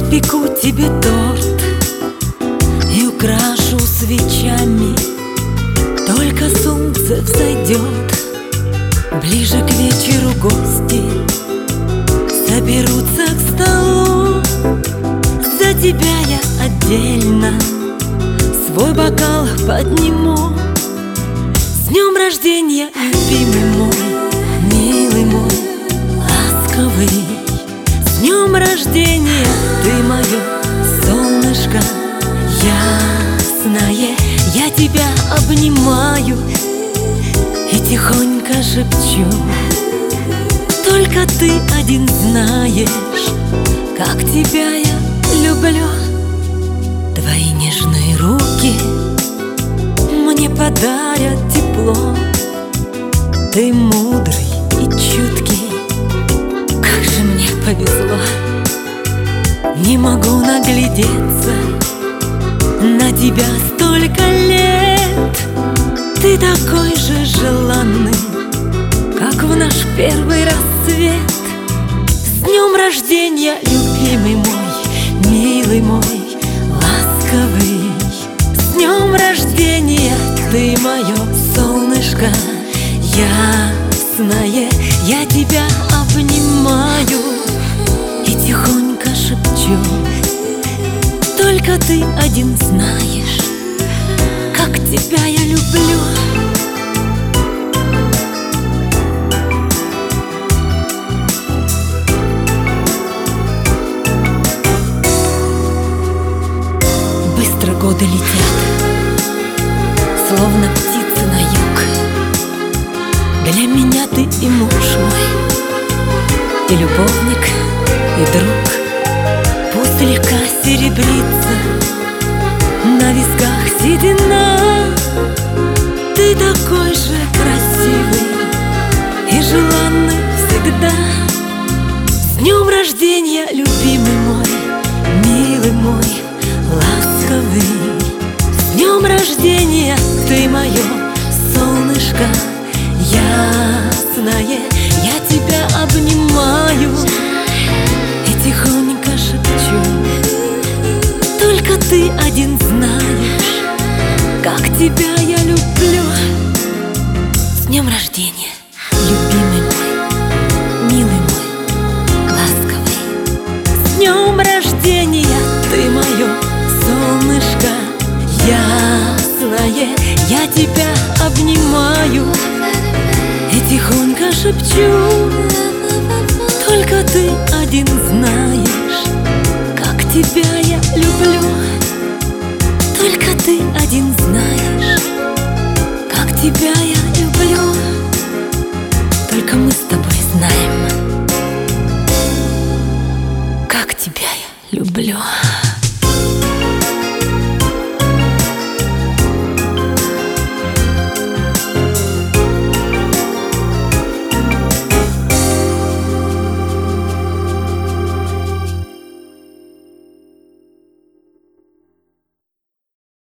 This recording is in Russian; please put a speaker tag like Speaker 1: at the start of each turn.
Speaker 1: Напеку тебе торт и украшу свечами. Только солнце взойдет, ближе к вечеру гости соберутся к столу. За тебя я отдельно свой бокал подниму. С днем рождения, любимый мой, милый мой, ласковый. С днем рождения, ты мое солнышко ясное. Я тебя обнимаю и тихонько шепчу: только ты один знаешь, как тебя я люблю. Твои нежные руки мне подарят тепло. Ты мудрый и чуткий, как же мне повезло. Не могу наглядеться на тебя столько лет. Ты такой же желанный, как в наш первый рассвет. С днем рождения, любимый мой, милый мой, ласковый. С днем рождения, ты мое солнышко ясное. Я тебя обнимаю и тихонько шепчу: только ты один знаешь, как тебя я люблю. Быстро годы летят, словно птицы на юг. Для меня ты и муж мой, и любовник, и друг. Пусть слегка серебрится на висках седина, ты такой же красивый и желанный всегда. С днем рождения, любимый мой, милый мой, ласковый. С днем рождения, ты мое солнышко ясное. Я тебя обнимаю и тихонько шепчу: только ты один знаешь, как тебя я люблю. С днем рождения, любимый мой, милый мой, ласковый. С днем рождения, ты мое солнышко ясное. Я тебя обнимаю и тихонько шепчу: только ты один знаешь, как тебя я люблю. Только ты один знаешь, как тебя я